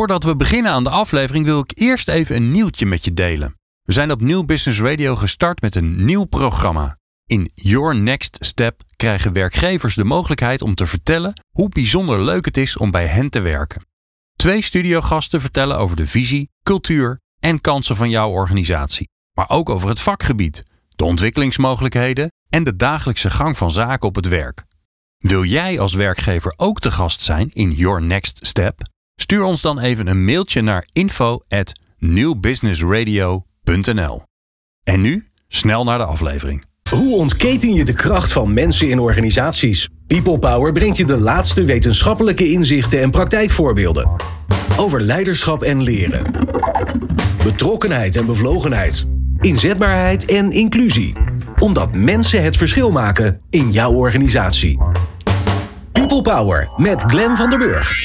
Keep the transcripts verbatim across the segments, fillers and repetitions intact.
Voordat we beginnen aan de aflevering wil ik eerst even een nieuwtje met je delen. We zijn op Nieuw Business Radio gestart met een nieuw programma. In Your Next Step krijgen werkgevers de mogelijkheid om te vertellen hoe bijzonder leuk het is om bij hen te werken. Twee studiogasten vertellen over de visie, cultuur en kansen van jouw organisatie. Maar ook over het vakgebied, de ontwikkelingsmogelijkheden en de dagelijkse gang van zaken op het werk. Wil jij als werkgever ook te gast zijn in Your Next Step? Stuur ons dan even een mailtje naar info at nieuwbusinessradio punt n l. En nu snel naar de aflevering. Hoe ontketen je de kracht van mensen in organisaties? People Power brengt je de laatste wetenschappelijke inzichten en praktijkvoorbeelden. Over leiderschap en leren. Betrokkenheid en bevlogenheid. Inzetbaarheid en inclusie. Omdat mensen het verschil maken in jouw organisatie. People Power met Glenn van der Burg.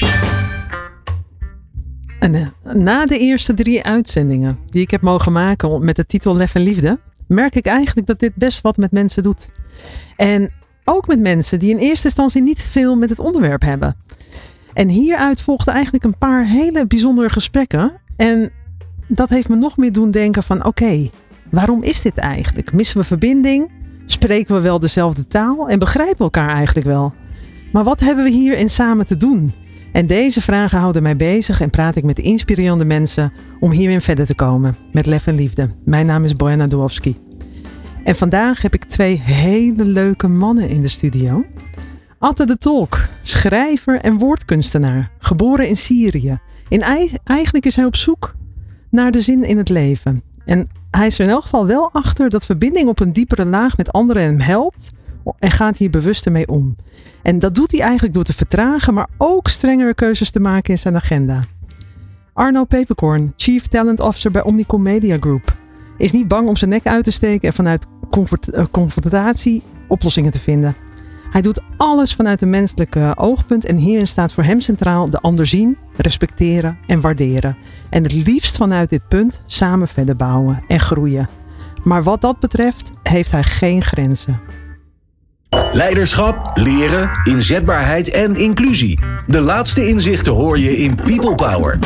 En na de eerste drie uitzendingen die ik heb mogen maken met de titel Lef en Liefde, merk ik eigenlijk dat dit best wat met mensen doet. En ook met mensen die in eerste instantie niet veel met het onderwerp hebben. En hieruit volgden eigenlijk een paar hele bijzondere gesprekken. En dat heeft me nog meer doen denken van oké, okay, waarom is dit eigenlijk? Missen we verbinding? Spreken we wel dezelfde taal? En begrijpen we elkaar eigenlijk wel? Maar wat hebben we hierin samen te doen? En deze vragen houden mij bezig en praat ik met inspirerende mensen om hierin verder te komen met Lef en Liefde. Mijn naam is Bojana Dubowski. En vandaag heb ik twee hele leuke mannen in de studio. Atte de Tolk, schrijver en woordkunstenaar, geboren in Syrië. En eigenlijk is hij op zoek naar de zin in het leven. En hij is er in elk geval wel achter dat verbinding op een diepere laag met anderen hem helpt en gaat hier bewuster mee om. En dat doet hij eigenlijk door te vertragen, maar ook strengere keuzes te maken in zijn agenda. Arno Peperkorn, Chief Talent Officer bij Omnicom Media Group, is niet bang om zijn nek uit te steken en vanuit comfort, uh, confrontatie oplossingen te vinden. Hij doet alles vanuit een menselijke oogpunt en hierin staat voor hem centraal de ander zien, respecteren en waarderen. En het liefst vanuit dit punt samen verder bouwen en groeien. Maar wat dat betreft heeft hij geen grenzen. Leiderschap, leren, inzetbaarheid en inclusie. De laatste inzichten hoor je in People Power.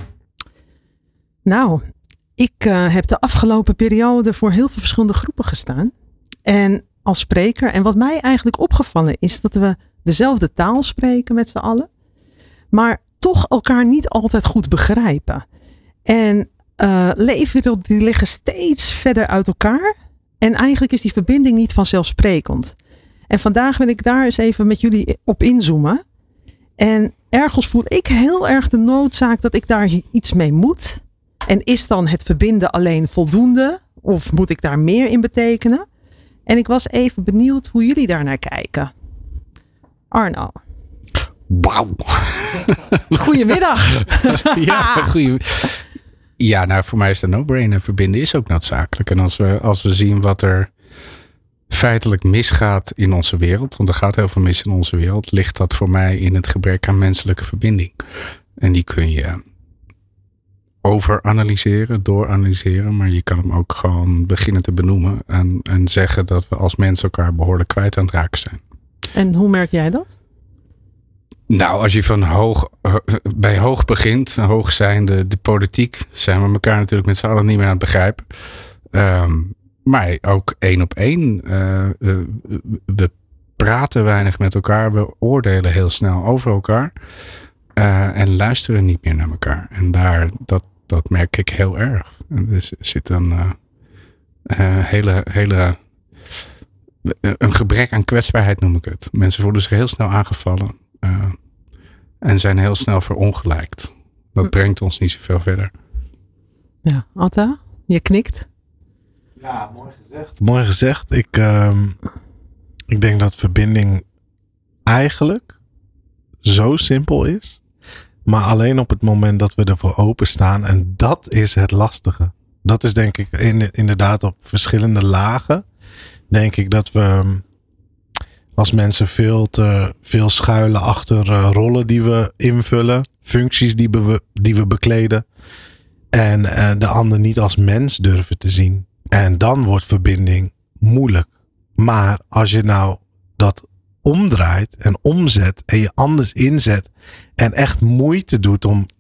Nou, ik uh, heb de afgelopen periode voor heel veel verschillende groepen gestaan. En als spreker. En wat mij eigenlijk opgevallen is dat we dezelfde taal spreken met z'n allen. Maar toch elkaar niet altijd goed begrijpen. En uh, leefwerelden die liggen steeds verder uit elkaar. En eigenlijk is die verbinding niet vanzelfsprekend. En vandaag wil ik daar eens even met jullie op inzoomen. En ergens voel ik heel erg de noodzaak dat ik daar iets mee moet. En is dan het verbinden alleen voldoende? Of moet ik daar meer in betekenen? En ik was even benieuwd hoe jullie daar naar kijken. Arno. Wauw. Goedemiddag. Ja, goeie. Ja, nou voor mij is dat no-brainer. Verbinden is ook noodzakelijk. En als we, als we zien wat er feitelijk misgaat in onze wereld, want er gaat heel veel mis in onze wereld, ligt dat voor mij in het gebrek aan menselijke verbinding. En die kun je overanalyseren, dooranalyseren, maar je kan hem ook gewoon beginnen te benoemen en, en zeggen dat we als mensen elkaar behoorlijk kwijt aan het raken zijn. En hoe merk jij dat? Nou, als je van hoog, bij hoog begint, hoog zijnde de politiek, zijn we elkaar natuurlijk met z'n allen niet meer aan het begrijpen. Um, maar ook één op één. Uh, uh, we praten weinig met elkaar, we oordelen heel snel over elkaar uh, en luisteren niet meer naar elkaar. En daar, dat, dat merk ik heel erg. Er zit een uh, uh, hele, hele, een gebrek aan kwetsbaarheid noem ik het. Mensen voelen zich heel snel aangevallen. Uh, en zijn heel snel verongelijkt. Dat hm. brengt ons niet zoveel verder. Ja, Atta, je knikt. Ja, mooi gezegd. Mooi gezegd. Ik, uh, ik denk dat verbinding eigenlijk zo simpel is. Maar alleen op het moment dat we ervoor openstaan. En dat is het lastige. Dat is denk ik in, inderdaad op verschillende lagen. Denk ik dat we als mensen veel te veel schuilen achter uh, rollen die we invullen. Functies die we, die we bekleden. En uh, de ander niet als mens durven te zien. En dan wordt verbinding moeilijk. Maar als je nou dat omdraait en omzet en je anders inzet en echt moeite doet om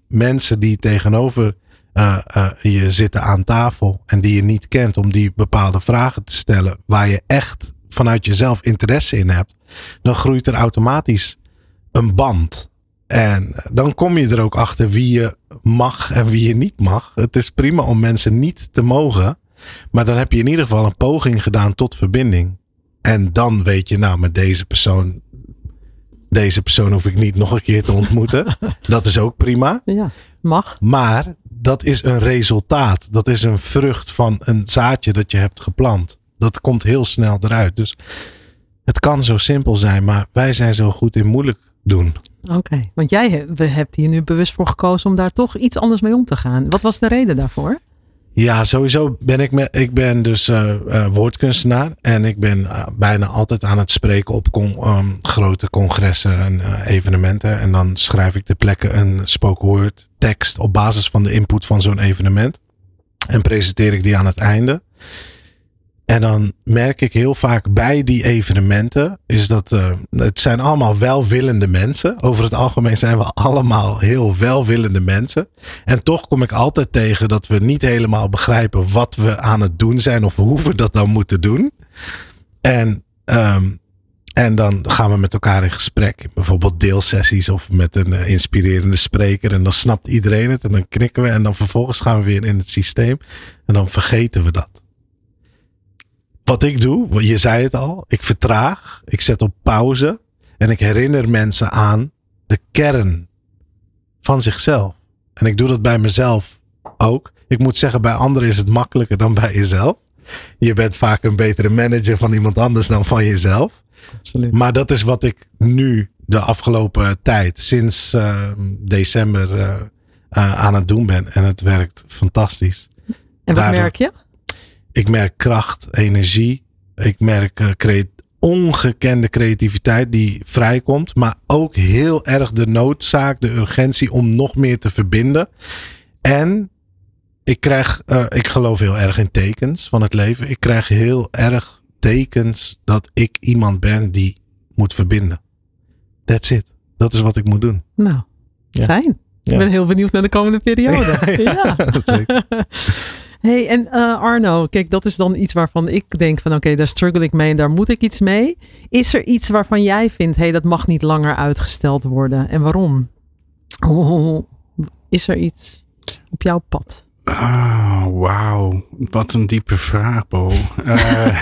mensen die tegenover uh, uh, je zitten aan tafel en die je niet kent, om die bepaalde vragen te stellen waar je echt vanuit jezelf interesse in hebt, dan groeit er automatisch een band. En dan kom je er ook achter wie je mag en wie je niet mag. Het is prima om mensen niet te mogen, maar dan heb je in ieder geval een poging gedaan tot verbinding. En dan weet je, nou, met deze persoon, deze persoon hoef ik niet nog een keer te ontmoeten. Dat is ook prima. Ja, mag. Maar dat is een resultaat. Dat is een vrucht van een zaadje dat je hebt geplant. Dat komt heel snel eruit. Dus het kan zo simpel zijn, maar wij zijn zo goed in moeilijk doen. Oké, okay, want jij hebt hier nu bewust voor gekozen om daar toch iets anders mee om te gaan. Wat was de reden daarvoor? Ja, sowieso ben ik, me, ik ben dus uh, uh, woordkunstenaar. En ik ben uh, bijna altijd aan het spreken op con, um, grote congressen en uh, evenementen. En dan schrijf ik ter plekke een spoken word tekst op basis van de input van zo'n evenement. En presenteer ik die aan het einde. En dan merk ik heel vaak bij die evenementen, is dat uh, het zijn allemaal welwillende mensen. Over het algemeen zijn we allemaal heel welwillende mensen. En toch kom ik altijd tegen dat we niet helemaal begrijpen wat we aan het doen zijn of hoe we dat dan moeten doen. En, um, en dan gaan we met elkaar in gesprek. Bijvoorbeeld deelsessies of met een uh, inspirerende spreker. En dan snapt iedereen het en dan knikken we. En dan vervolgens gaan we weer in het systeem. En dan vergeten we dat. Wat ik doe, je zei het al, ik vertraag, ik zet op pauze en ik herinner mensen aan de kern van zichzelf. En ik doe dat bij mezelf ook. Ik moet zeggen, bij anderen is het makkelijker dan bij jezelf. Je bent vaak een betere manager van iemand anders dan van jezelf. Absoluut. Maar dat is wat ik nu de afgelopen tijd, sinds uh, december uh, uh, aan het doen ben. En het werkt fantastisch. En wat Daardoor, merk je? Ik merk kracht, energie. Ik merk uh, creat- ongekende creativiteit die vrijkomt. Maar ook heel erg de noodzaak, de urgentie om nog meer te verbinden. En ik krijg, uh, ik geloof heel erg in tekens van het leven. Ik krijg heel erg tekens dat ik iemand ben die moet verbinden. That's it. Dat is wat ik moet doen. Nou, ja. Fijn. Ja. Ik ben heel benieuwd naar de komende periode. Ja, ja. Zeker. Hey, en uh, Arno, kijk, dat is dan iets waarvan ik denk van oké, okay, daar struggle ik mee en daar moet ik iets mee. Is er iets waarvan jij vindt, hé, hey, dat mag niet langer uitgesteld worden? En waarom? Oh, is er iets op jouw pad? Oh, wauw. Wat een diepe vraag, Bo. uh,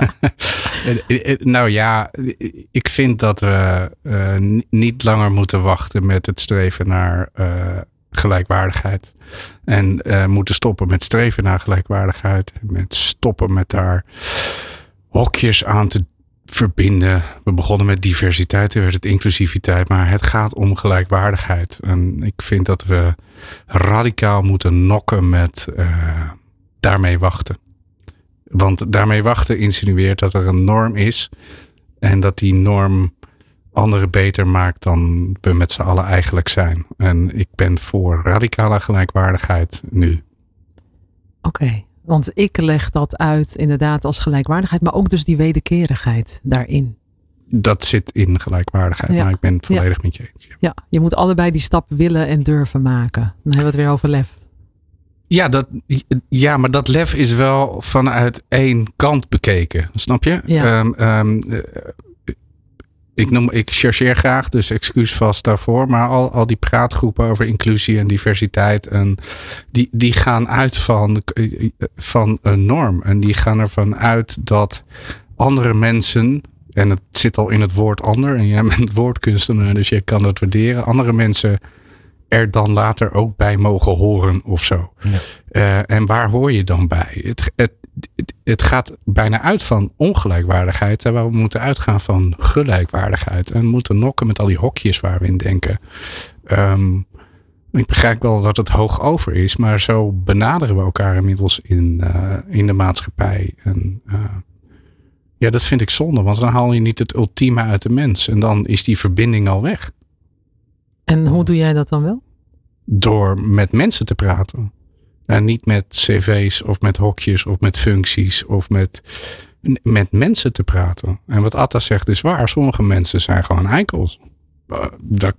nou ja, ik vind dat we uh, niet langer moeten wachten met het streven naar uh, gelijkwaardigheid. En uh, moeten stoppen met streven naar gelijkwaardigheid. En met stoppen met daar hokjes aan te verbinden. We begonnen met diversiteit, toen werd het inclusiviteit. Maar het gaat om gelijkwaardigheid. En ik vind dat we radicaal moeten nokken met uh, daarmee wachten. Want daarmee wachten insinueert dat er een norm is. En dat die norm anderen beter maakt dan we met z'n allen eigenlijk zijn. En ik ben voor radicale gelijkwaardigheid nu. Oké, okay, want ik leg dat uit inderdaad als gelijkwaardigheid, maar ook dus die wederkerigheid daarin. Dat zit in gelijkwaardigheid, ja. Maar ik ben het volledig ja. met je eens. Ja. ja, je moet allebei die stap willen en durven maken. Dan hebben we het weer over lef. Ja, dat, ja, maar dat lef is wel vanuit één kant bekeken. Snap je? Ja. Um, um, Ik, noem, ik chargeer graag, dus excuus vast daarvoor. Maar al, al die praatgroepen over inclusie en diversiteit. En die, die gaan uit van, van een norm. En die gaan ervan uit dat andere mensen. En het zit al in het woord ander. En jij bent woordkunstenaar, dus je kan dat waarderen. Andere mensen er dan later ook bij mogen horen of zo. Ja. Uh, en waar hoor je dan bij? Het, het, het, het gaat bijna uit van ongelijkwaardigheid. Waar we moeten uitgaan van gelijkwaardigheid. En we moeten nokken met al die hokjes waar we in denken. Um, ik begrijp wel dat het hoog over is. Maar zo benaderen we elkaar inmiddels in, uh, in de maatschappij. En uh, ja, dat vind ik zonde. Want dan haal je niet het ultieme uit de mens. En dan is die verbinding al weg. En hoe doe jij dat dan wel? Door met mensen te praten. En niet met cv's of met hokjes of met functies of met, met mensen te praten. En wat Atta zegt is waar. Sommige mensen zijn gewoon eikels. Uh, dat kan.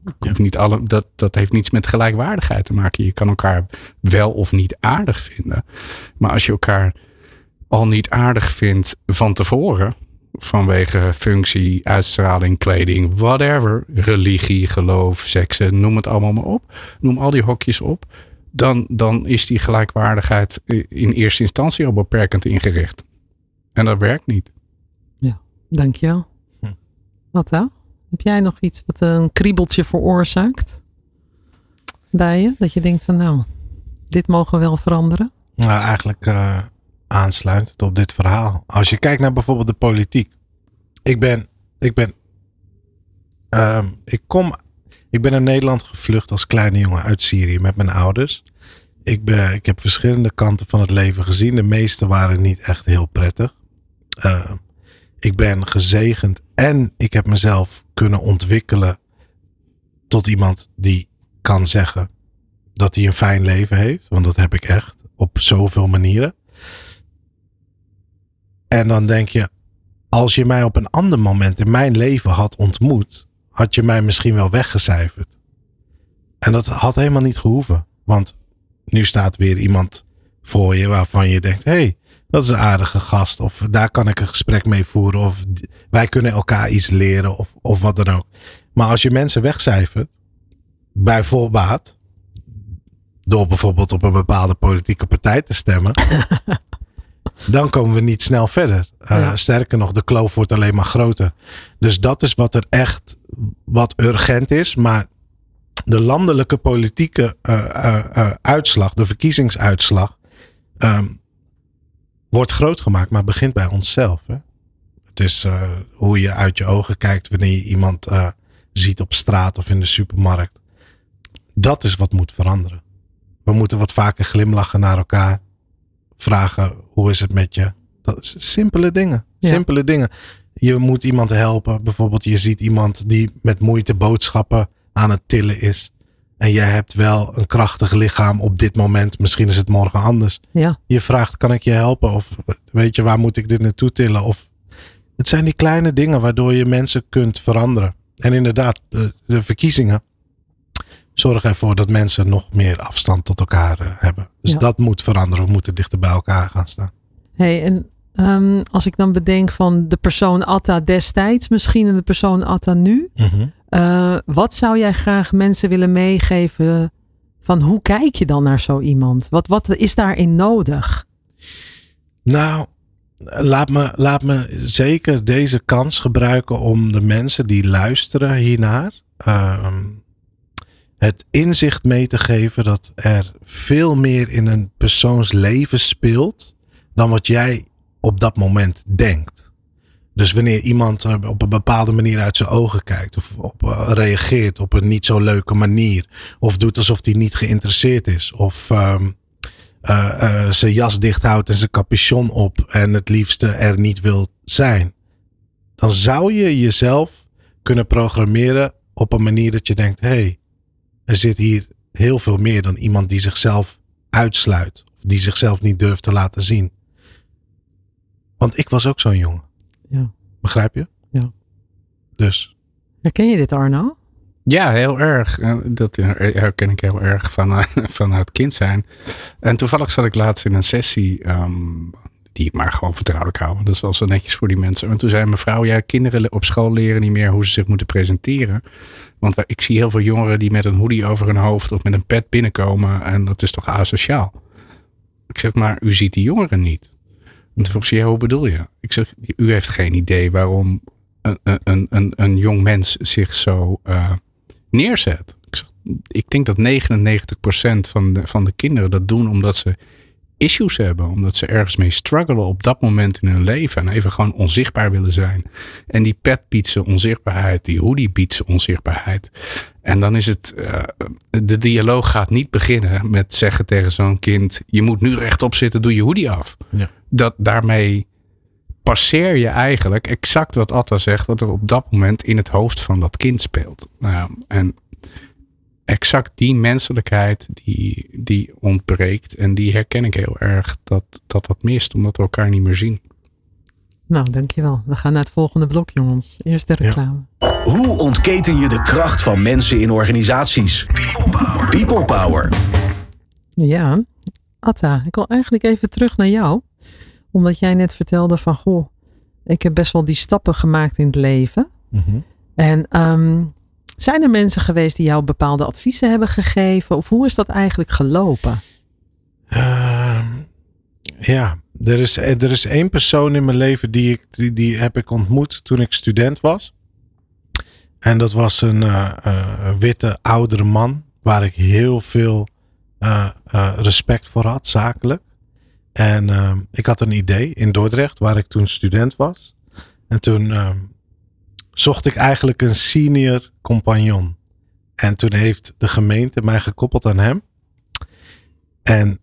Ik hoef niet alle, dat, dat heeft niets met gelijkwaardigheid te maken. Je kan elkaar wel of niet aardig vinden. Maar als je elkaar al niet aardig vindt van tevoren, vanwege functie, uitstraling, kleding, whatever, religie, geloof, seksen, noem het allemaal maar op. Noem al die hokjes op. Dan, dan is die gelijkwaardigheid in eerste instantie al beperkend ingericht. En dat werkt niet. Ja, dankjewel. Hm. Wat dan? Heb jij nog iets wat een kriebeltje veroorzaakt bij je? Dat je denkt van nou, dit mogen we wel veranderen? Nou, eigenlijk uh, aansluitend op dit verhaal. Als je kijkt naar bijvoorbeeld de politiek. Ik ben, ik ben, um, ik kom, ik ben naar Nederland gevlucht als kleine jongen uit Syrië met mijn ouders. Ik, ben, ik heb verschillende kanten van het leven gezien. De meeste waren niet echt heel prettig. Uh, ik ben gezegend en ik heb mezelf kunnen ontwikkelen tot iemand die kan zeggen dat hij een fijn leven heeft. Want dat heb ik echt op zoveel manieren. En dan denk je, als je mij op een ander moment in mijn leven had ontmoet, had je mij misschien wel weggecijferd. En dat had helemaal niet gehoeven. Want nu staat weer iemand voor je waarvan je denkt, hé, hey, dat is een aardige gast. Of daar kan ik een gesprek mee voeren. Of wij kunnen elkaar iets leren. Of, of wat dan ook. Maar als je mensen wegcijfert, bij voorbaat, door bijvoorbeeld op een bepaalde politieke partij te stemmen, dan komen we niet snel verder. Uh, ja. Sterker nog, de kloof wordt alleen maar groter. Dus dat is wat er echt wat urgent is. Maar de landelijke politieke uh, uh, uh, uitslag, de verkiezingsuitslag, um, wordt groot gemaakt, maar begint bij onszelf. Hè? Het is uh, hoe je uit je ogen kijkt wanneer je iemand uh, ziet op straat of in de supermarkt. Dat is wat moet veranderen. We moeten wat vaker glimlachen naar elkaar. Vragen, hoe is het met je? Dat is simpele dingen. Ja. Simpele dingen. Je moet iemand helpen. Bijvoorbeeld je ziet iemand die met moeite boodschappen aan het tillen is. En jij hebt wel een krachtig lichaam op dit moment. Misschien is het morgen anders. Ja. Je vraagt, kan ik je helpen? Of weet je, waar moet ik dit naartoe tillen? Of het zijn die kleine dingen waardoor je mensen kunt veranderen. En inderdaad, de, de verkiezingen zorgen ervoor dat mensen nog meer afstand tot elkaar uh, hebben. Dus ja. Dat moet veranderen. We moeten dichter bij elkaar gaan staan. Hey, en um, als ik dan bedenk van de persoon Atta destijds misschien en de persoon Atta nu. Mm-hmm. Uh, wat zou jij graag mensen willen meegeven van hoe kijk je dan naar zo iemand? Wat, wat is daarin nodig? Nou, laat me, laat me zeker deze kans gebruiken om de mensen die luisteren hiernaar Uh, het inzicht mee te geven dat er veel meer in een persoons leven speelt dan wat jij op dat moment denkt. Dus wanneer iemand op een bepaalde manier uit zijn ogen kijkt of op, uh, reageert op een niet zo leuke manier of doet alsof hij niet geïnteresseerd is of um, uh, uh, zijn jas dicht houdt en zijn capuchon op en het liefste er niet wil zijn, dan zou je jezelf kunnen programmeren op een manier dat je denkt, hé, hey, er zit hier heel veel meer dan iemand die zichzelf uitsluit. Of die zichzelf niet durft te laten zien. Want ik was ook zo'n jongen. Ja. Begrijp je? Ja. Dus. Herken je dit, Arno? Ja, heel erg. Dat herken ik heel erg van, van het kind zijn. En toevallig zat ik laatst in een sessie Um, die ik maar gewoon vertrouwelijk houden. Dat is wel zo netjes voor die mensen. En toen zei mevrouw, ja, kinderen op school leren niet meer hoe ze zich moeten presenteren. Want ik zie heel veel jongeren die met een hoodie over hun hoofd of met een pet binnenkomen. En dat is toch asociaal. Ik zeg, maar u ziet die jongeren niet. En toen vroeg ze, ja, hoe bedoel je? Ik zeg, u heeft geen idee waarom een, een, een, een jong mens zich zo uh, neerzet. Ik zeg, ik denk dat negenennegentig procent van de, van de kinderen dat doen omdat ze issues hebben. Omdat ze ergens mee struggelen op dat moment in hun leven. En even gewoon onzichtbaar willen zijn. En die pet biedt ze onzichtbaarheid. Die hoodie biedt ze onzichtbaarheid. En dan is het, uh, de dialoog gaat niet beginnen met zeggen tegen zo'n kind, je moet nu rechtop zitten, doe je hoodie af. Ja. Dat, daarmee passeer je eigenlijk exact wat Atta zegt, wat er op dat moment in het hoofd van dat kind speelt. Uh, en exact die menselijkheid die, die ontbreekt. En die herken ik heel erg dat, dat dat mist. Omdat we elkaar niet meer zien. Nou, dankjewel. We gaan naar het volgende blok, jongens. Eerst de reclame. Ja. Hoe ontketen je de kracht van mensen in organisaties? People Power. People Power. Ja, Atta, ik wil eigenlijk even terug naar jou. Omdat jij net vertelde van, goh, ik heb best wel die stappen gemaakt in het leven. Mm-hmm. En um, zijn er mensen geweest die jou bepaalde adviezen hebben gegeven? Of hoe is dat eigenlijk gelopen? Uh, ja, er is, er is één persoon in mijn leven die, ik, die, die heb ik ontmoet toen ik student was. En dat was een uh, uh, witte oudere man waar ik heel veel uh, uh, respect voor had, zakelijk. En uh, ik had een idee in Dordrecht waar ik toen student was. En toen uh, zocht ik eigenlijk een senior compagnon. En toen heeft de gemeente mij gekoppeld aan hem. En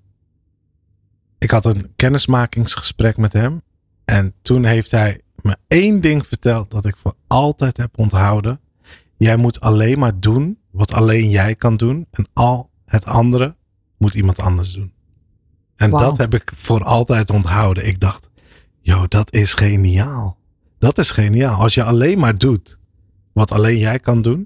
ik had een kennismakingsgesprek met hem. En toen heeft hij me één ding verteld dat ik voor altijd heb onthouden. Jij moet alleen maar doen wat alleen jij kan doen. En al het andere moet iemand anders doen. En wow. Dat heb ik voor altijd onthouden. Ik dacht, joh, dat is geniaal. Dat is geniaal. Als je alleen maar doet wat alleen jij kan doen,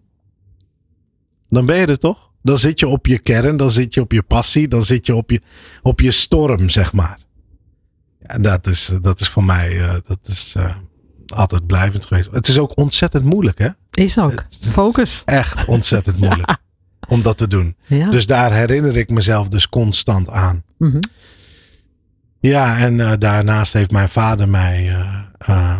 dan ben je er toch? Dan zit je op je kern, dan zit je op je passie, dan zit je op je, op je storm, zeg maar. En dat is, dat is voor mij, uh, dat is uh, altijd blijvend geweest. Het is ook ontzettend moeilijk, hè? Is ook. Het, Focus. Het is echt ontzettend moeilijk ja. om dat te doen. Ja. Dus daar herinner ik mezelf dus constant aan. Mm-hmm. Ja, en uh, daarnaast heeft mijn vader mij uh, uh,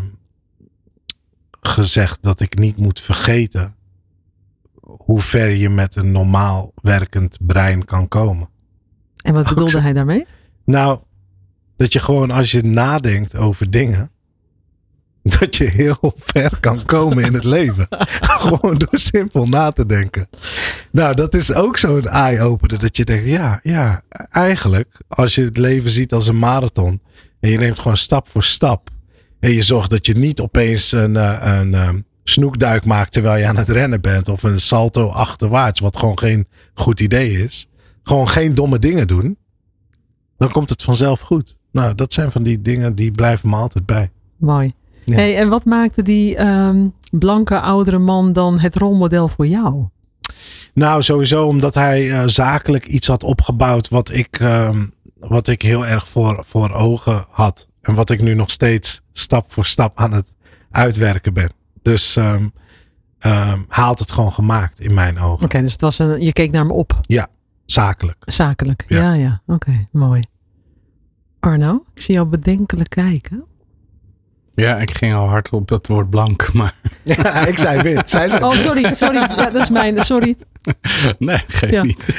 gezegd dat ik niet moet vergeten hoe ver je met een normaal werkend brein kan komen. En wat bedoelde zo, hij daarmee? Nou, dat je gewoon als je nadenkt over dingen, dat je heel ver kan komen in het leven. Gewoon door simpel na te denken. Nou, dat is ook zo'n eye-opener. Dat je denkt, ja, ja, eigenlijk, als je het leven ziet als een marathon. En je neemt gewoon stap voor stap. En je zorgt dat je niet opeens een, een, een snoekduik maakt terwijl je aan het rennen bent. Of een salto achterwaarts, wat gewoon geen goed idee is. Gewoon geen domme dingen doen. Dan komt het vanzelf goed. Nou, dat zijn van die dingen die blijven me altijd bij. Mooi. Ja. Hey, en wat maakte die um, blanke oudere man dan het rolmodel voor jou? Nou, sowieso omdat hij uh, zakelijk iets had opgebouwd wat ik, um, wat ik heel erg voor, voor ogen had. En wat ik nu nog steeds stap voor stap aan het uitwerken ben. Dus um, um, hij had het gewoon gemaakt in mijn ogen. Oké, okay, dus het was een, je keek naar me op. Ja, zakelijk. Zakelijk, ja, ja. ja. Oké, okay, mooi. Arno, ik zie jou bedenkelijk kijken. Ja, ik ging al hard op dat woord blank, maar... Ja, ik zei wit. Zij zei... Oh, sorry, sorry. Ja, dat is mijn, sorry. Nee, geef ja. niet.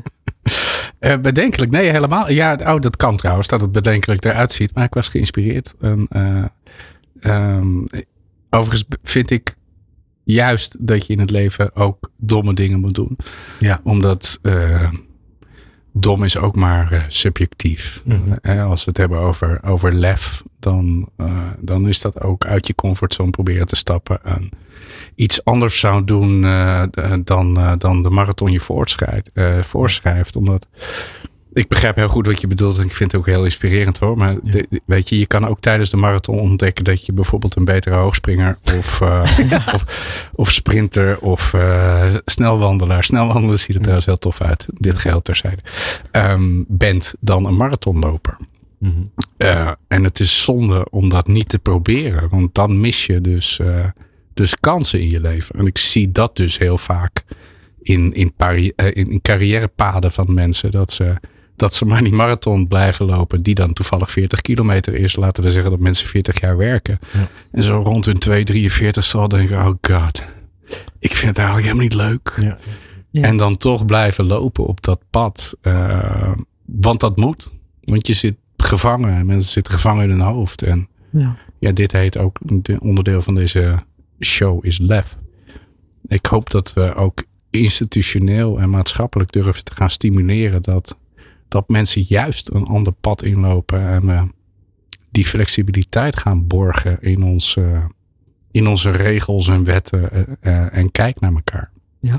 uh, bedenkelijk, nee, helemaal. Ja, oh, dat kan trouwens, dat het bedenkelijk eruit ziet. Maar ik was geïnspireerd. En, uh, um, overigens vind ik juist dat je in het leven ook domme dingen moet doen. Ja. Omdat... Uh, Dom is ook maar uh, subjectief. Mm-hmm. Uh, als we het hebben over, over lef, dan, uh, dan is dat ook uit je comfortzone proberen te stappen. En iets anders zou doen uh, dan, uh, dan de marathon je voorschrijft, uh, voorschrijft. Omdat ik begrijp heel goed wat je bedoelt en ik vind het ook heel inspirerend hoor. Maar ja. de, weet je, je kan ook tijdens de marathon ontdekken dat je bijvoorbeeld een betere hoogspringer of, uh, ja. of, of sprinter of uh, snelwandelaar. Snelwandelen ziet er trouwens heel tof uit. Dit geheel terzijde. Um, bent dan een marathonloper. Mm-hmm. Uh, en het is zonde om dat niet te proberen. Want dan mis je dus, uh, dus kansen in je leven. En ik zie dat dus heel vaak in, in, pari- uh, in, in carrièrepaden van mensen. Dat ze... Dat ze maar die marathon blijven lopen. Die dan toevallig veertig kilometer is. Laten we zeggen dat mensen veertig jaar werken. Ja. En zo rond hun twee drieënveertig zal denken. Oh god. Ik vind het eigenlijk helemaal niet leuk. Ja. Ja. En dan toch blijven lopen op dat pad. Uh, want dat moet. Want je zit gevangen. Mensen zitten gevangen in hun hoofd. En ja, ja dit heet ook. Een onderdeel van deze show is lef. Ik hoop dat we ook institutioneel en maatschappelijk durven te gaan stimuleren. Dat... Dat mensen juist een ander pad inlopen en uh, die flexibiliteit gaan borgen in, ons, uh, in onze regels en wetten uh, uh, en kijk naar elkaar. Ja.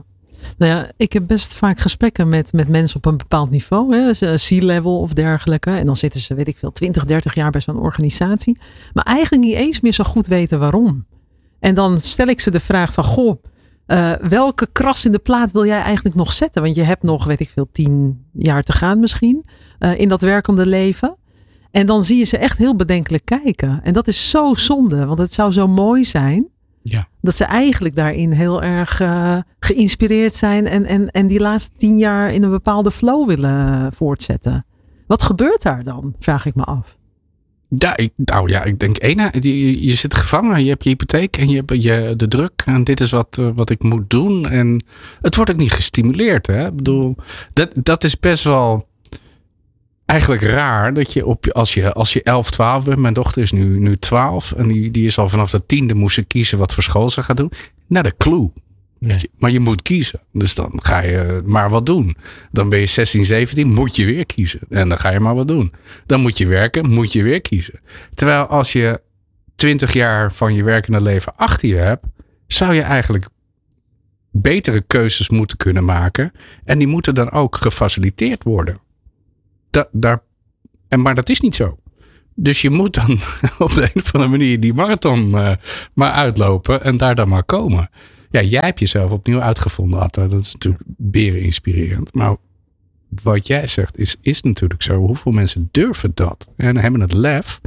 Nou ja, ik heb best vaak gesprekken met, met mensen op een bepaald niveau. Hè, C-level of dergelijke. En dan zitten ze, weet ik veel, twintig, dertig jaar bij zo'n organisatie. Maar eigenlijk niet eens meer zo goed weten waarom. En dan stel ik ze de vraag van, goh, uh, welke kras in de plaat wil jij eigenlijk nog zetten? Want je hebt nog, weet ik veel, tien jaar te gaan misschien. Uh, in dat werkende leven. En dan zie je ze echt heel bedenkelijk kijken. En dat is zo zonde. Want het zou zo mooi zijn. Ja. Dat ze eigenlijk daarin heel erg uh, geïnspireerd zijn. En, en, en die laatste tien jaar in een bepaalde flow willen voortzetten. Wat gebeurt daar dan? Vraag ik me af. Ja, ik, nou ja, ik denk één. Je, je zit gevangen. Je hebt je hypotheek en je hebt je, de druk. En dit is wat, uh, wat ik moet doen. En het wordt ook niet gestimuleerd. Hè? Ik bedoel, dat, dat is best wel... Eigenlijk raar dat je op als je als je elf, twaalf bent. Mijn dochter is nu, nu twaalf. En die, die is al vanaf de tiende moest ze kiezen wat voor school ze gaat doen. Nou, de clue. Nee. Maar je moet kiezen. Dus dan ga je maar wat doen. Dan ben je zestien, zeventien, moet je weer kiezen. En dan ga je maar wat doen. Dan moet je werken, moet je weer kiezen. Terwijl als je twintig jaar van je werkende leven achter je hebt, zou je eigenlijk betere keuzes moeten kunnen maken. En die moeten dan ook gefaciliteerd worden. Da, daar, en, maar dat is niet zo. Dus je moet dan op de een of andere manier die marathon uh, maar uitlopen en daar dan maar komen. Ja, jij hebt jezelf opnieuw uitgevonden, Atta. Dat is natuurlijk beren inspirerend. Maar wat jij zegt is, is natuurlijk zo. Hoeveel mensen durven dat? En hebben het lef.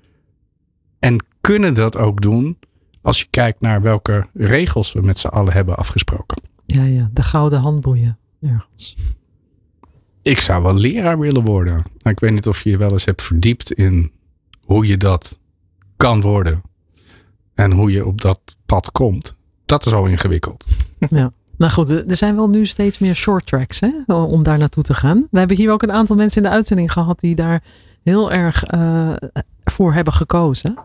En kunnen dat ook doen als je kijkt naar welke regels we met z'n allen hebben afgesproken. Ja, ja, de gouden handboeien ergens. Ik zou wel leraar willen worden. Maar ik weet niet of je je wel eens hebt verdiept in hoe je dat kan worden. En hoe je op dat pad komt. Dat is al ingewikkeld. Ja. Nou goed, er zijn wel nu steeds meer short tracks hè, om daar naartoe te gaan. We hebben hier ook een aantal mensen in de uitzending gehad die daar heel erg uh, voor hebben gekozen.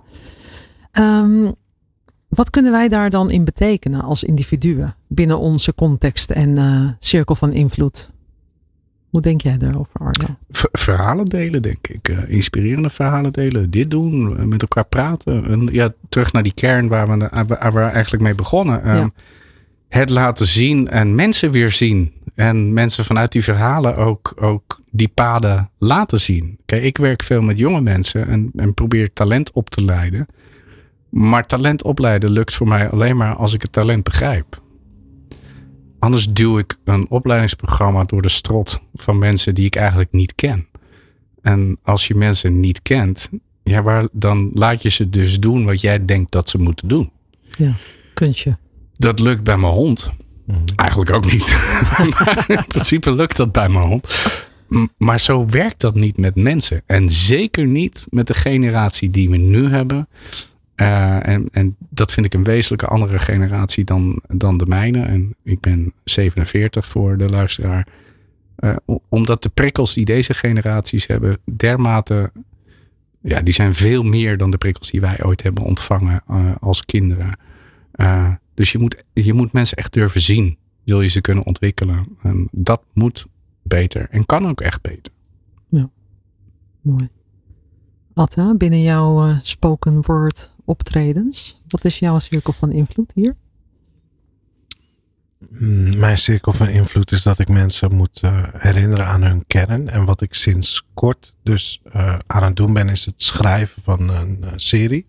Um, wat kunnen wij daar dan in betekenen als individuen binnen onze context en uh, cirkel van invloed? Hoe denk jij daarover, Arno? Ver, verhalen delen, denk ik. Uh, inspirerende verhalen delen. Dit doen. Uh, met elkaar praten. En ja, terug naar die kern waar we, uh, waar we eigenlijk mee begonnen. Um, ja. Het laten zien en mensen weer zien. En mensen vanuit die verhalen ook, ook die paden laten zien. Kijk, ik werk veel met jonge mensen en, en probeer talent op te leiden. Maar talent opleiden lukt voor mij alleen maar als ik het talent begrijp. Anders duw ik een opleidingsprogramma door de strot van mensen die ik eigenlijk niet ken. En als je mensen niet kent, ja, waar, dan laat je ze dus doen wat jij denkt dat ze moeten doen. Ja, kunstje. Dat lukt bij mijn hond. Mm. Eigenlijk ook niet. Maar in principe lukt dat bij mijn hond. Maar zo werkt dat niet met mensen. En zeker niet met de generatie die we nu hebben. Uh, en, en dat vind ik een wezenlijke andere generatie dan, dan de mijne. En ik ben zevenenveertig voor de luisteraar. Uh, omdat de prikkels die deze generaties hebben dermate... Ja, die zijn veel meer dan de prikkels die wij ooit hebben ontvangen uh, als kinderen. Uh, dus je moet, je moet mensen echt durven zien. Wil je ze kunnen ontwikkelen. En dat moet beter. En kan ook echt beter. Ja, mooi. Atta, binnen jouw uh, spoken word optredens. Wat is jouw cirkel van invloed hier? Mijn cirkel van invloed is dat ik mensen moet uh, herinneren aan hun kern. En wat ik sinds kort dus uh, aan het doen ben, is het schrijven van een uh, serie.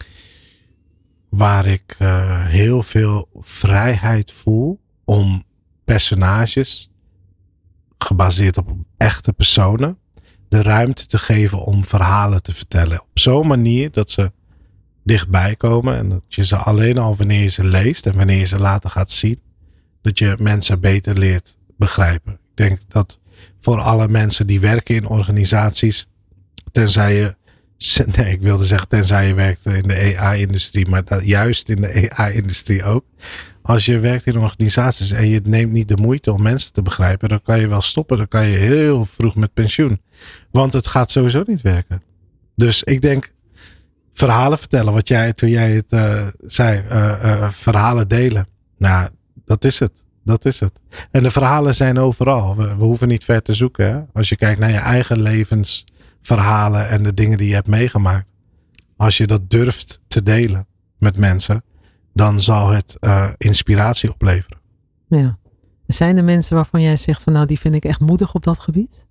Waar ik uh, heel veel vrijheid voel om personages, gebaseerd op echte personen, de ruimte te geven om verhalen te vertellen. Op zo'n manier dat ze dichtbij komen. En dat je ze alleen al wanneer je ze leest en wanneer je ze later gaat zien, dat je mensen beter leert begrijpen. Ik denk dat voor alle mensen die werken in organisaties, tenzij je, nee, ik wilde zeggen tenzij je werkt in de A I-industrie, maar dat, juist in de A I-industrie ook. Als je werkt in organisaties en je neemt niet de moeite om mensen te begrijpen, dan kan je wel stoppen. Dan kan je heel vroeg met pensioen. Want het gaat sowieso niet werken. Dus ik denk, verhalen vertellen, wat jij toen jij het uh, zei, uh, uh, verhalen delen. Nou, dat is het. Dat is het. En de verhalen zijn overal. We, we hoeven niet ver te zoeken. Hè? Als je kijkt naar je eigen levensverhalen en de dingen die je hebt meegemaakt. Als je dat durft te delen met mensen, dan zal het uh, inspiratie opleveren. Ja. Zijn er mensen waarvan jij zegt van nou die vind ik echt moedig op dat gebied?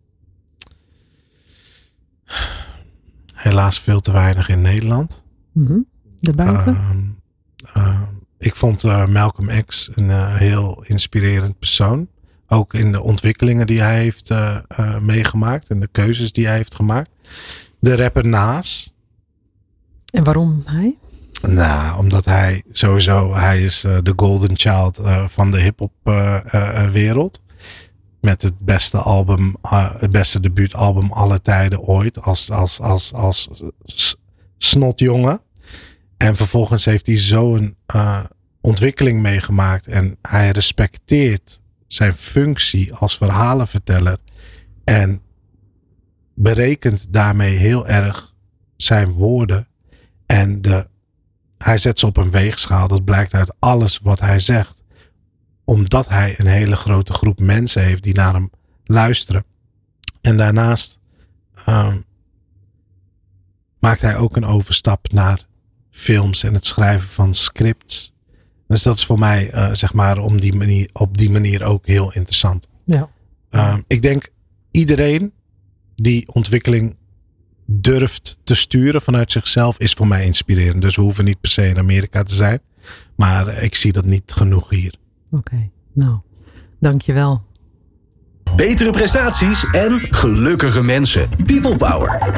Helaas veel te weinig in Nederland. Mm-hmm. Daarbuiten? Uh, uh, ik vond uh, Malcolm X een uh, heel inspirerend persoon. Ook in de ontwikkelingen die hij heeft uh, uh, meegemaakt. En de keuzes die hij heeft gemaakt. De rapper Nas. En waarom hij? Nou, omdat hij sowieso, hij is uh, de golden child uh, van de hip-hop uh, uh, wereld. Met het beste album, uh, het beste debuutalbum alle tijden ooit. Als, als, als, als snotjongen. En vervolgens heeft hij zo'n uh, ontwikkeling meegemaakt. En hij respecteert zijn functie als verhalenverteller. En berekent daarmee heel erg zijn woorden. En de, hij zet ze op een weegschaal. Dat blijkt uit alles wat hij zegt. Omdat hij een hele grote groep mensen heeft die naar hem luisteren. En daarnaast um, maakt hij ook een overstap naar films en het schrijven van scripts. Dus dat is voor mij uh, zeg maar om die manier, op die manier ook heel interessant. Ja. Um, ik denk iedereen die ontwikkeling durft te sturen vanuit zichzelf is voor mij inspirerend. Dus we hoeven niet per se in Amerika te zijn. Maar ik zie dat niet genoeg hier. Oké, okay, nou, dankjewel. Betere prestaties en gelukkige mensen. People Power.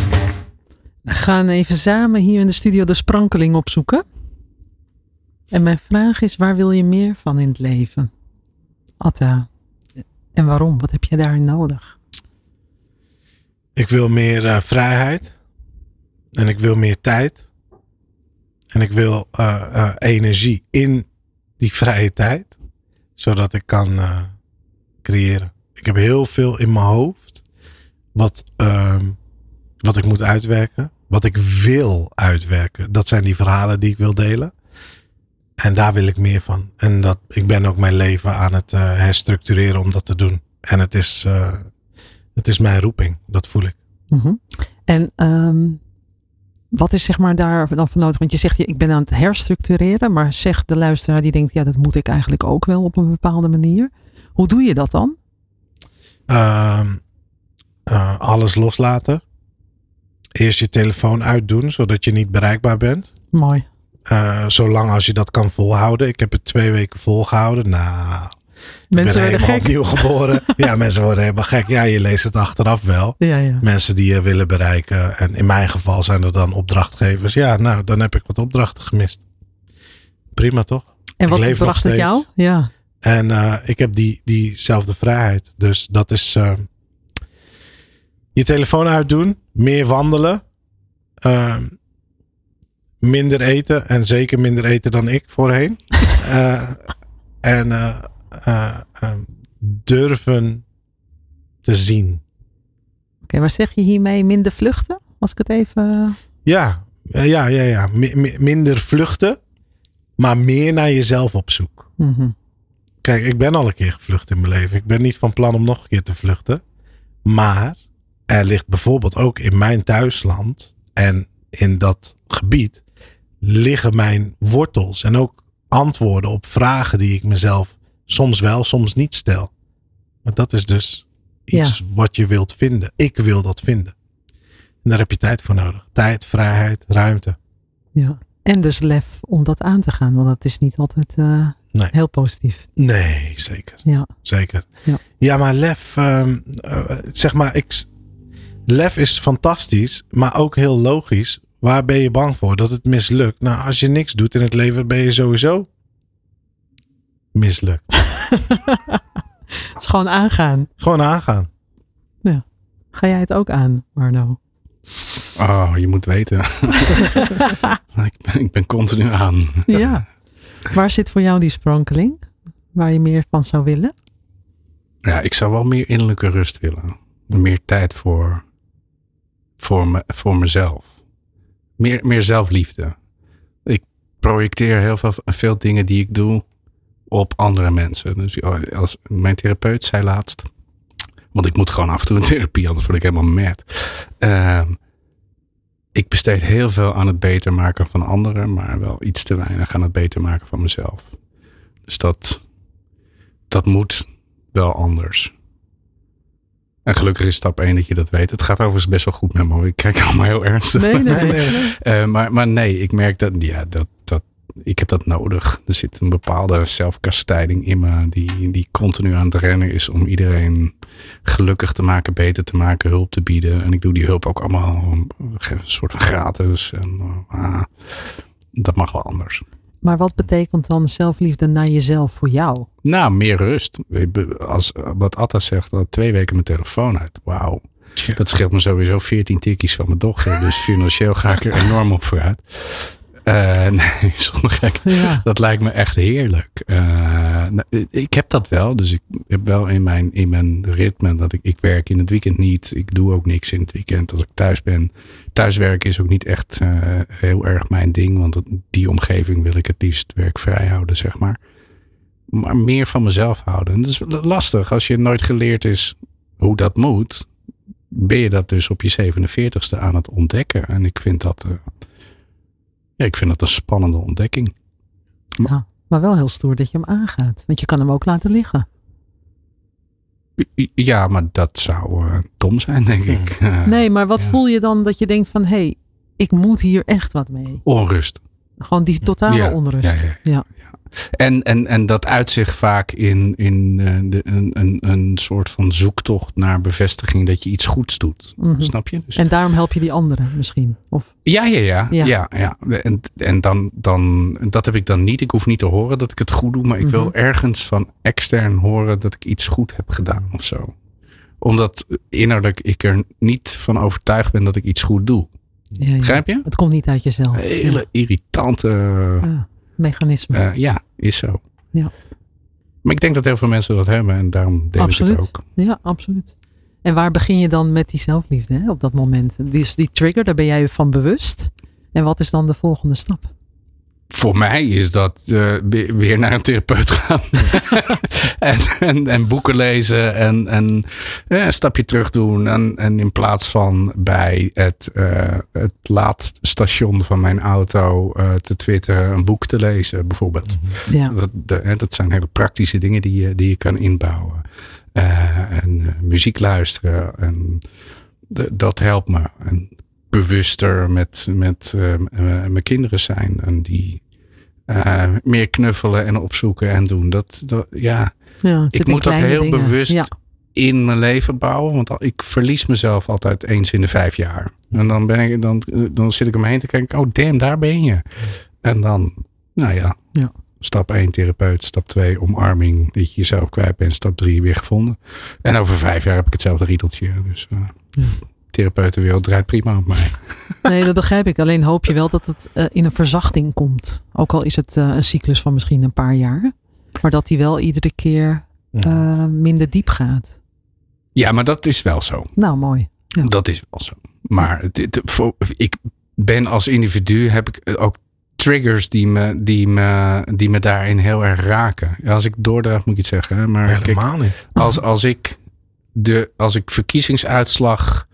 We gaan even samen hier in de studio de sprankeling opzoeken. En mijn vraag is, waar wil je meer van in het leven? Atta. En waarom? Wat heb je daarin nodig? Ik wil meer uh, vrijheid. En ik wil meer tijd. En ik wil uh, uh, energie in die vrije tijd. Zodat ik kan uh, creëren. Ik heb heel veel in mijn hoofd. Wat, uh, wat ik moet uitwerken. Wat ik wil uitwerken. Dat zijn die verhalen die ik wil delen. En daar wil ik meer van. En dat, ik ben ook mijn leven aan het uh, herstructureren om dat te doen. En het is, uh, het is mijn roeping. Dat voel ik. Mm-hmm. En um, wat is zeg maar daar dan voor nodig? Want je zegt, ik ben aan het herstructureren. Maar zegt de luisteraar die denkt, ja, dat moet ik eigenlijk ook wel op een bepaalde manier. Hoe doe je dat dan? Uh, uh, alles loslaten. Eerst je telefoon uitdoen, zodat je niet bereikbaar bent. Mooi. Uh, zolang als je dat kan volhouden. Ik heb het twee weken volgehouden. Nou, mensen ik ben helemaal gek. opnieuw geboren. Ja, mensen worden helemaal gek. Ja, je leest het achteraf wel. Ja, ja. Mensen die je willen bereiken. En in mijn geval zijn er dan opdrachtgevers. Ja, nou, dan heb ik wat opdrachten gemist. Prima toch? En wat bracht het jou? Ja. En uh, ik heb die, diezelfde vrijheid. Dus dat is uh, je telefoon uitdoen. Meer wandelen. Uh, minder eten. En zeker minder eten dan ik voorheen. uh, en uh, uh, uh, durven te zien. Oké, okay, maar zeg je hiermee minder vluchten? Als ik het even... Ja, ja, ja, ja. M- minder vluchten. Maar meer naar jezelf op zoek. Mm-hmm. Kijk, ik ben al een keer gevlucht in mijn leven. Ik ben niet van plan om nog een keer te vluchten. Maar er ligt bijvoorbeeld ook in mijn thuisland en in dat gebied liggen mijn wortels en ook antwoorden op vragen die ik mezelf soms wel, soms niet stel. Maar dat is dus iets ja. wat je wilt vinden. Ik wil dat vinden. En daar heb je tijd voor nodig. Tijd, vrijheid, ruimte. Ja. En dus lef om dat aan te gaan. Want dat is niet altijd uh, nee. heel positief. Nee, zeker. Ja. Zeker. Ja, ja maar lef, um, uh, zeg maar, ik, lef is fantastisch, maar ook heel logisch. Waar ben je bang voor? Dat het mislukt. Nou, als je niks doet in het leven, ben je sowieso mislukt. Het is gewoon aangaan. Gewoon aangaan. Ja. Ga jij het ook aan, Arno? Oh, je moet weten. ik, ben, ik ben continu aan. Ja. Waar zit voor jou die sprankeling? Waar je meer van zou willen? Ja, ik zou wel meer innerlijke rust willen. Meer tijd voor, voor, me, voor mezelf. Meer, meer zelfliefde. Ik projecteer heel veel, veel dingen die ik doe op andere mensen. Dus als mijn therapeut zei laatst. Want ik moet gewoon af en toe in therapie, anders word ik helemaal mad. Uh, ik besteed heel veel aan het beter maken van anderen. Maar wel iets te weinig aan het beter maken van mezelf. Dus dat, dat moet wel anders. En gelukkig is stap één dat je dat weet. Het gaat overigens best wel goed met me. Ik kijk allemaal heel ernstig. Nee, nee, nee. nee. Uh, maar, maar nee, ik merk dat, ja, dat, dat ik heb dat nodig. Er zit een bepaalde zelfkastijding in me die, die continu aan het rennen is om iedereen gelukkig te maken, beter te maken, hulp te bieden. En ik doe die hulp ook allemaal een soort van gratis. En, uh, dat mag wel anders. Maar wat betekent dan zelfliefde naar jezelf voor jou? Nou, meer rust. Als, wat Atta zegt, al twee weken mijn telefoon uit. Wauw. Ja. Dat scheelt me sowieso veertien tikkies van mijn dochter. Dus financieel ga ik er enorm op vooruit. Uh, nee, zonder gek. Ja. Dat lijkt me echt heerlijk. Uh, nou, ik heb dat wel. Dus ik heb wel in mijn, in mijn ritme dat ik, ik werk in het weekend niet. Ik doe ook niks in het weekend als ik thuis ben. Thuiswerken is ook niet echt uh, heel erg mijn ding. Want die omgeving wil ik het liefst werkvrij houden, zeg maar. Maar meer van mezelf houden. En dat is lastig. Als je nooit geleerd is hoe dat moet, ben je dat dus op je zevenenveertigste aan het ontdekken. En ik vind dat... Uh, Ja, ik vind dat een spannende ontdekking. Maar, ja, maar wel heel stoer dat je hem aangaat. Want je kan hem ook laten liggen. Ja, maar dat zou uh, dom zijn, denk ik. Uh, nee, maar wat ja. voel je dan dat je denkt van... hé, hey, ik moet hier echt wat mee? Onrust. Gewoon die totale ja, onrust. Ja, ja, ja. ja. En, en, en dat uit zich vaak in, in uh, de, een, een, een soort van zoektocht naar bevestiging dat je iets goeds doet. Mm-hmm. Snap je? Dus, en daarom help je die anderen misschien? Of? Ja, ja, ja. ja. ja, ja. En, en dan, dan, dat heb ik dan niet. Ik hoef niet te horen dat ik het goed doe, maar ik mm-hmm. wil ergens van extern horen dat ik iets goed heb gedaan of zo. Omdat innerlijk ik er niet van overtuigd ben dat ik iets goed doe. Ja, ja. Begrijp je? Het komt niet uit jezelf. Een hele ja. irritante... Ah. Mechanisme. Uh, ja, is zo. Ja. Maar ik denk dat heel veel mensen dat hebben en daarom deel absoluut. ik het ook. Ja, absoluut. En waar begin je dan met die zelfliefde hè, op dat moment? Die, die trigger, daar ben jij van bewust. En wat is dan de volgende stap? Voor mij is dat uh, weer naar een therapeut gaan. en, en, en boeken lezen. En, en ja, een stapje terug doen. En, en in plaats van bij het, uh, het laadstation van mijn auto uh, te twitteren. Een boek te lezen bijvoorbeeld. Ja. Dat, de, dat zijn hele praktische dingen die je, die je kan inbouwen. Uh, en uh, muziek luisteren. En de, dat helpt me. En bewuster met, met uh, uh, mijn kinderen zijn. En die uh, meer knuffelen en opzoeken en doen. Dat, dat, ja, ja ik moet dat heel dingen. bewust ja. in mijn leven bouwen. Want ik verlies mezelf altijd eens in de vijf jaar. En dan, ben ik, dan, dan zit ik om me heen te kijken. Oh damn, daar ben je. En dan, nou ja. ja. Stap één therapeut. Stap twee omarming. Dat je jezelf kwijt bent. Stap drie weer gevonden. En over vijf jaar heb ik hetzelfde riedeltje. Dus... Uh, ja. Therapeutenwereld draait prima op mij. Nee, dat begrijp ik. Alleen hoop je wel dat het uh, in een verzachting komt. Ook al is het uh, een cyclus van misschien een paar jaar. Maar dat die wel iedere keer uh, minder diep gaat. Ja, maar dat is wel zo. Nou, mooi. Ja. Dat is wel zo. Maar het, het, voor, ik ben als individu, heb ik ook triggers die me, die me, die me daarin heel erg raken. Ja, als ik doordraag moet ik het zeggen. Hè? Maar helemaal kijk, niet. Als, als ik de, als ik verkiezingsuitslag...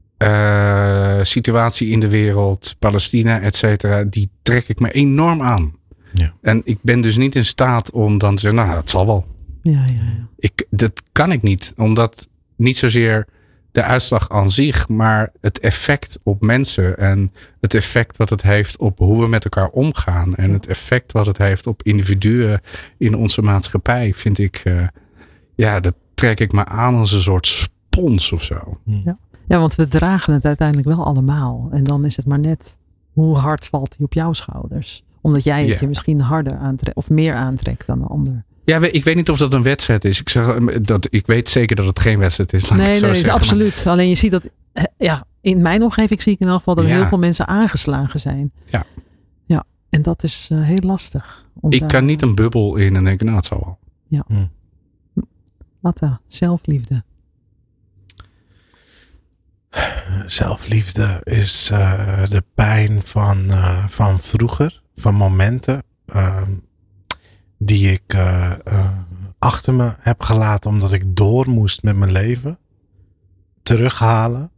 Uh, situatie in de wereld, Palestina, et cetera, die trek ik me enorm aan. Ja. En ik ben dus niet in staat om dan te zeggen, nou, het zal wel. Ja, ja, ja. Ik, dat kan ik niet, omdat niet zozeer de uitslag aan zich, maar het effect op mensen en het effect wat het heeft op hoe we met elkaar omgaan en het effect wat het heeft op individuen in onze maatschappij, vind ik, uh, ja, dat trek ik me aan als een soort spons of zo. Ja. Ja, want we dragen het uiteindelijk wel allemaal. En dan is het maar net hoe hard valt hij op jouw schouders. Omdat jij het ja. je misschien harder aantrekt of meer aantrekt dan de ander. Ja, ik weet niet of dat een wedstrijd is. Ik, zeg, dat, ik weet zeker dat het geen wedstrijd is. Nee, het zo nee, zeggen, absoluut. Maar... Alleen je ziet dat, ja, in mijn omgeving zie ik in elk geval dat ja. heel veel mensen aangeslagen zijn. Ja. Ja, en dat is uh, heel lastig. Ik daar, kan niet een bubbel in en denken, nou het zal wel. Ja. Hm. Wat dan? Zelfliefde. Zelfliefde is uh, de pijn van, uh, van vroeger, van momenten uh, die ik uh, uh, achter me heb gelaten omdat ik door moest met mijn leven. Terughalen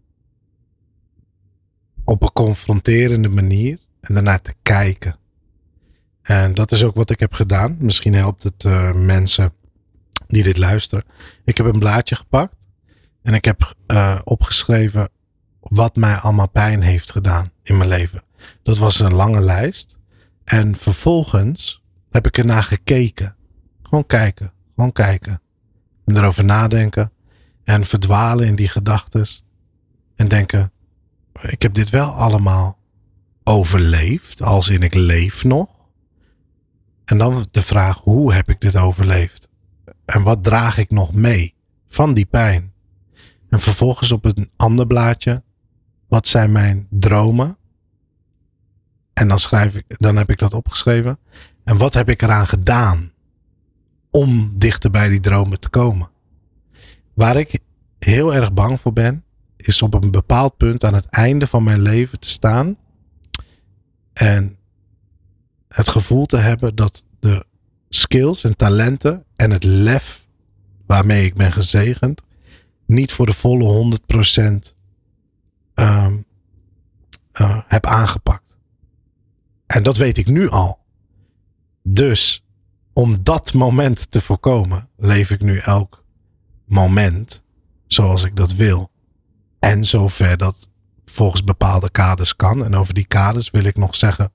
op een confronterende manier en daarna te kijken. En dat is ook wat ik heb gedaan. Misschien helpt het uh, mensen die dit luisteren. Ik heb een blaadje gepakt. En ik heb uh, opgeschreven wat mij allemaal pijn heeft gedaan in mijn leven. Dat was een lange lijst. En vervolgens heb ik ernaar gekeken. Gewoon kijken. Gewoon kijken. En erover nadenken. En verdwalen in die gedachtes. En denken, ik heb dit wel allemaal overleefd. Als in ik leef nog. En dan de vraag, hoe heb ik dit overleefd? En wat draag ik nog mee van die pijn? En vervolgens op een ander blaadje, wat zijn mijn dromen? En dan schrijf ik, dan heb ik dat opgeschreven. En wat heb ik eraan gedaan om dichter bij die dromen te komen? Waar ik heel erg bang voor ben, is op een bepaald punt aan het einde van mijn leven te staan. En het gevoel te hebben dat de skills en talenten en het lef waarmee ik ben gezegend, niet voor de volle honderd procent um, uh, heb aangepakt. En dat weet ik nu al. Dus om dat moment te voorkomen, leef ik nu elk moment zoals ik dat wil. En zover dat volgens bepaalde kaders kan. En over die kaders wil ik nog zeggen,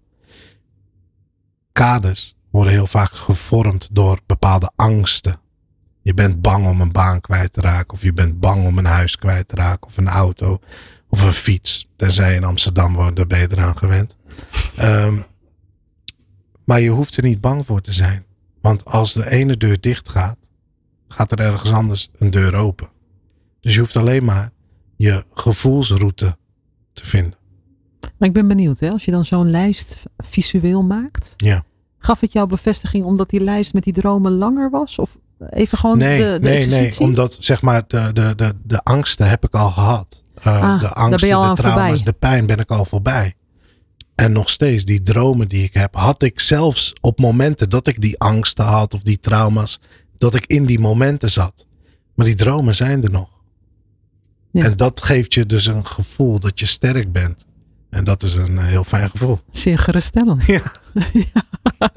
kaders worden heel vaak gevormd door bepaalde angsten. Je bent bang om een baan kwijt te raken. Of je bent bang om een huis kwijt te raken. Of een auto. Of een fiets. Tenzij je in Amsterdam woont, daar ben je eraan gewend. Um, maar je hoeft er niet bang voor te zijn. Want als de ene deur dicht gaat, gaat er ergens anders een deur open. Dus je hoeft alleen maar je gevoelsroute te vinden. Maar ik ben benieuwd, hè? Als je dan zo'n lijst visueel maakt. Ja. Gaf het jou bevestiging omdat die lijst met die dromen langer was? Of even gewoon nee, de, de nee, exercitie? Nee, omdat zeg maar de, de, de, de angsten heb ik al gehad. Uh, ah, de angsten, de trauma's, voorbij. De pijn ben ik al voorbij. En nog steeds die dromen die ik heb, had ik zelfs op momenten dat ik die angsten had of die trauma's, dat ik in die momenten zat. Maar die dromen zijn er nog. Ja. En dat geeft je dus een gevoel dat je sterk bent. En dat is een heel fijn gevoel. Zeer geruststellend. Ja. Ja.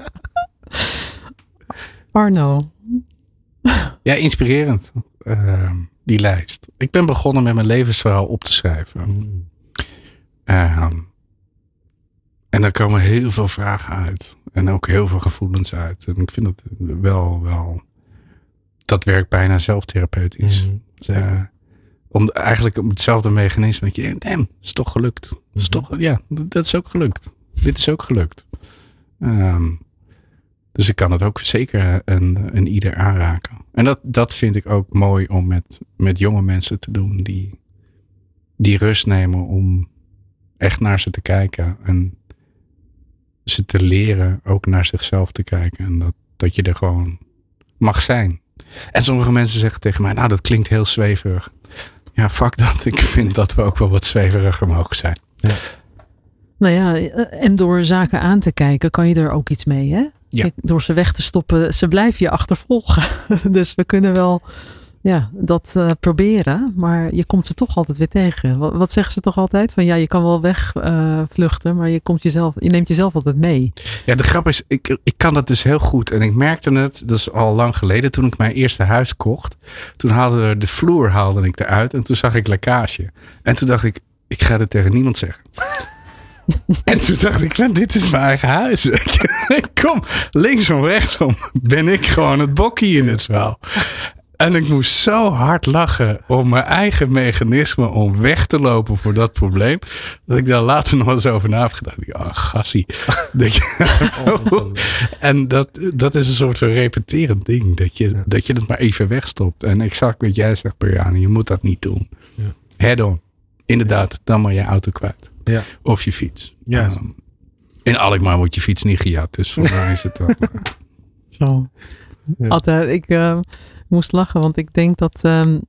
Arno. Ja, inspirerend. Uh, die lijst. Ik ben begonnen met mijn levensverhaal op te schrijven. Mm. Uh, en daar komen heel veel vragen uit. En ook heel veel gevoelens uit. En ik vind het wel, wel dat werkt bijna zelftherapeutisch. Mm, zeker. Uh, om eigenlijk om hetzelfde mechanisme. Dat je, damn, het is toch gelukt. Dat is mm-hmm. toch, ja, dat is ook gelukt. Dit is ook gelukt. Um, dus ik kan het ook zeker een, een ieder aanraken. En dat, dat vind ik ook mooi om met, met jonge mensen te doen. Die, die rust nemen om echt naar ze te kijken. En ze te leren ook naar zichzelf te kijken. En dat, dat je er gewoon mag zijn. En sommige mensen zeggen tegen mij, nou dat klinkt heel zweverig. Ja, fuck dat. Ik vind dat we ook wel wat zweveriger mogen zijn. Ja. Nou ja, en door zaken aan te kijken kan je er ook iets mee, hè? Ja. Kijk, door ze weg te stoppen, ze blijven je achtervolgen. Dus we kunnen wel ja, dat uh, proberen, maar je komt ze toch altijd weer tegen. Wat, wat zeggen ze toch altijd? Van ja, je kan wel wegvluchten, uh, maar je, komt jezelf, je neemt jezelf altijd mee. Ja, de grap is, ik, ik kan dat dus heel goed. En ik merkte het, dat is al lang geleden, toen ik mijn eerste huis kocht. Toen haalde de vloer haalde ik eruit en toen zag ik lekkage. En toen dacht ik, ik ga dit tegen niemand zeggen. En toen dacht ik, nou, dit is mijn eigen huis. Kom, linksom, rechtsom ben ik gewoon het bokkie in het verhaal. En ik moest zo hard lachen om mijn eigen mechanisme om weg te lopen voor dat probleem. Dat ik daar later nog eens over na heb gedacht. Ah, oh, gassie. En dat, dat is een soort van repeterend ding. Dat je, ja. dat je het maar even wegstopt. En exact wat jij zegt, Berianne, je moet dat niet doen. Ja. Head on. Inderdaad, ja. Dan maar je auto kwijt. Ja. Of je fiets. Ja. Um, in Alkmaar wordt je fiets niet gejat. Dus vandaar is het wel. Zo. Ja. Altijd, ik uh, moest lachen, want ik denk dat... Um,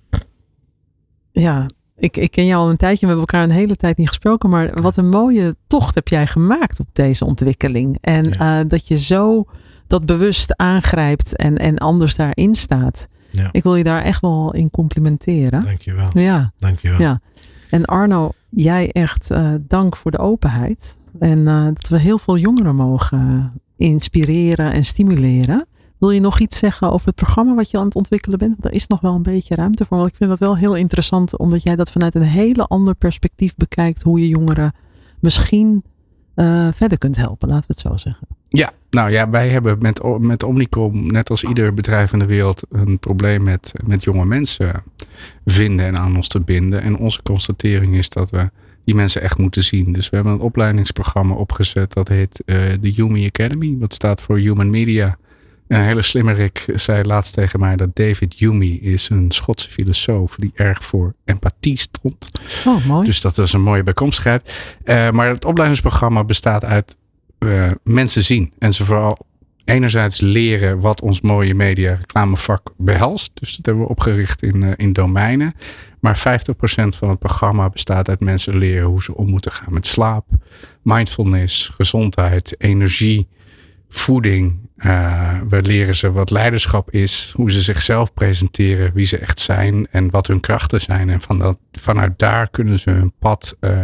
ja, ik, ik ken jou al een tijdje. We hebben elkaar een hele tijd niet gesproken. Maar wat een mooie tocht heb jij gemaakt op deze ontwikkeling. En ja. uh, dat je zo dat bewust aangrijpt en, en anders daarin staat. Ja. Ik wil je daar echt wel in complimenteren. Dankjewel. Ja. Dankjewel. Ja. En Arno, jij echt uh, dank voor de openheid. En uh, dat we heel veel jongeren mogen inspireren en stimuleren. Wil je nog iets zeggen over het programma wat je aan het ontwikkelen bent? Want er is nog wel een beetje ruimte voor. Want ik vind dat wel heel interessant. Omdat jij dat vanuit een hele ander perspectief bekijkt. Hoe je jongeren misschien uh, verder kunt helpen. Laten we het zo zeggen. Ja, nou ja, wij hebben met, met Omnicom, net als ieder bedrijf in de wereld, een probleem met, met jonge mensen vinden en aan ons te binden. En onze constatering is dat we die mensen echt moeten zien. Dus we hebben een opleidingsprogramma opgezet. Dat heet uh, de Yumi Academy. Dat staat voor Human Media. Een hele slimmerik zei laatst tegen mij dat David Hume is een Schotse filosoof die erg voor empathie stond. Oh, mooi. Dus dat is een mooie bijkomstigheid. Uh, maar het opleidingsprogramma bestaat uit uh, mensen zien. En ze vooral enerzijds leren wat ons mooie media reclamevak behelst. Dus dat hebben we opgericht in, uh, in domeinen. Maar vijftig procent van het programma bestaat uit mensen leren hoe ze om moeten gaan met slaap, mindfulness, gezondheid, energie, voeding. Uh, we leren ze wat leiderschap is, hoe ze zichzelf presenteren, wie ze echt zijn en wat hun krachten zijn. En van dat, vanuit daar kunnen ze hun pad uh,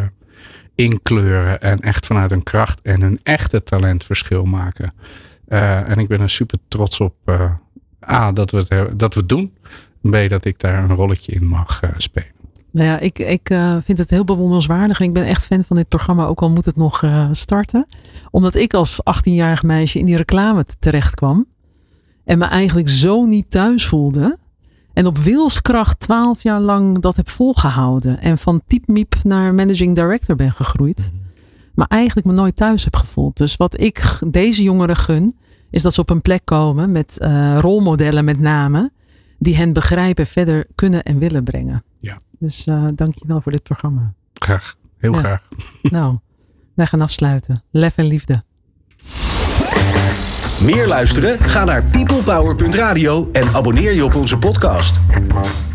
inkleuren en echt vanuit hun kracht en hun echte talent verschil maken. Uh, en ik ben er super trots op uh, A, dat we, het, dat we het doen. B, dat ik daar een rolletje in mag uh, spelen. Nou ja, ik, ik uh, vind het heel bewonderenswaardig. En ik ben echt fan van dit programma, ook al moet het nog uh, starten. Omdat ik als achttienjarig meisje in die reclame terecht kwam. En me eigenlijk zo niet thuis voelde. En op wilskracht twaalf jaar lang dat heb volgehouden. En van typmiep naar managing director ben gegroeid. Maar eigenlijk me nooit thuis heb gevoeld. Dus wat ik deze jongeren gun, is dat ze op een plek komen met uh, rolmodellen met name. Die hen begrijpen, verder kunnen en willen brengen. Ja. Dus uh, dank je wel voor dit programma. Graag, heel ja. graag. Nou, wij gaan afsluiten. Lef en liefde. Meer luisteren? Ga naar peoplepower punt radio en abonneer je op onze podcast.